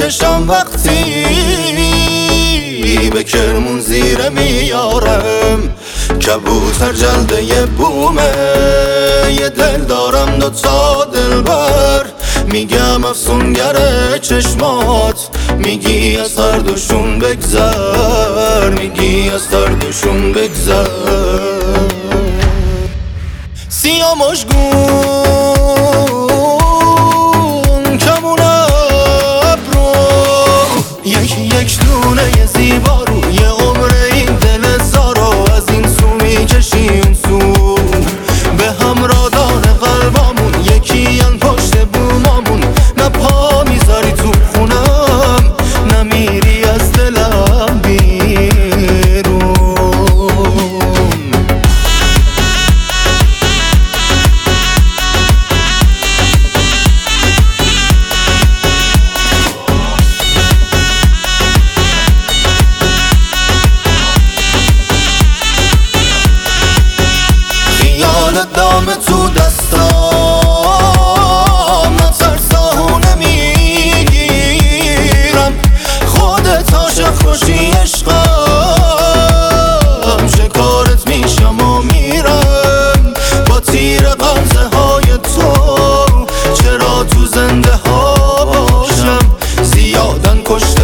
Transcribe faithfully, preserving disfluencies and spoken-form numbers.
چشم وقتی به کرمون زیره میارم. کبوتر جلده یه بومه، یه دل دارم دوتا دلبر. میگم افسونگره چشمات، میگی از هر دوشون بگذر، میگی از هر دوشون بگذر. سیاه مشگون کمون ابرو، یکی یک دونه ی زیبا رو، یه عمره این دل زارو. از این سو میکشی اون سو، به همرادان قلبامون یکی ان پشت بومامون. نه پا میذاری تو خونم، نمیری از دلم بیرون. دام تو دستام، نترساهو نمیگیرم. خودت عاشق خوشی عشقم، شکارت میشم و میرم. با تیر غمزه های تو چرا تو زنده ها باشم، زیادن کشته